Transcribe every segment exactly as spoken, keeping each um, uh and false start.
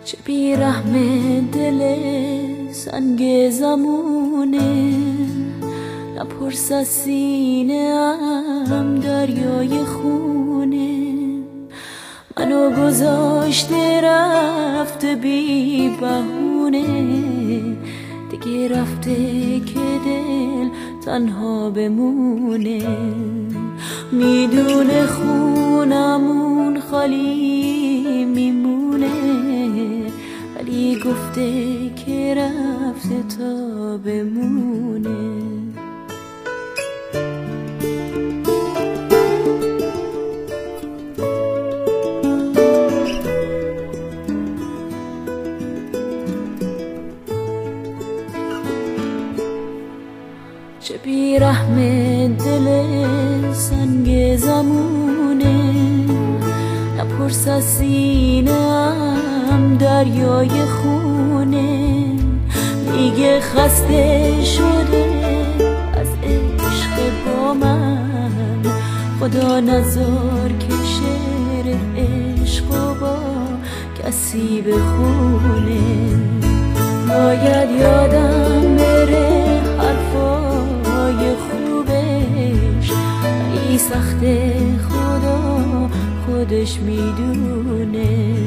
چه بیرحم دل سنگ زمونه، نپرس از سینه ام دریای خونه. منو گذاشته رفته بی بهونه، دیگه رفته که دل تنها بمونه. میدونه خونمون خالی میمونه، ولی گفته که رفته تا بمونه. چه بیرحم دل سنگ زمونه، نپرس از سینه ام دریای خونه. میگه خسته شده از عشق با من، خدا نذار که شعر عشق با کسی بخونه. باید یادم بره حرفای خوبش، ولی سخته خدا خودش میدونه.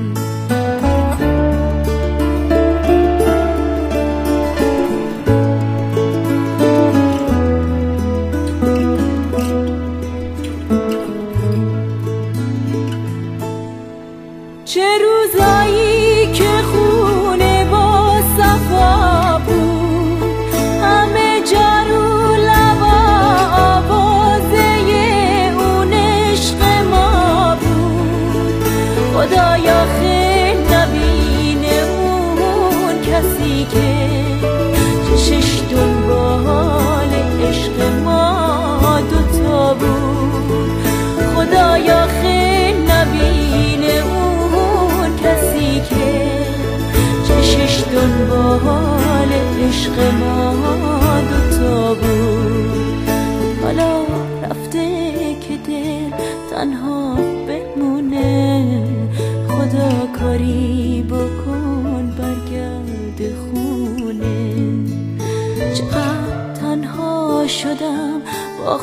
چه روزایی که خونه با صفا بود، همه جارو لبا آوازه اون عشق ما بود. خدایا خیل نبینه اون کسی که چشش دنبال عشق ما دوتا بود. خدایا خیل نبینه اون کسی که چشش دنبال عشق ما دوتا بود. حالا رفته که دل تنها بمونه، خدا کاری بکن برگرد خونه. چقدر تنها شدم با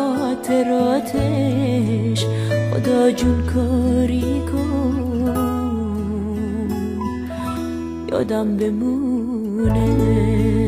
خاطراتش، خدا جون کاری کن یادم بمونه.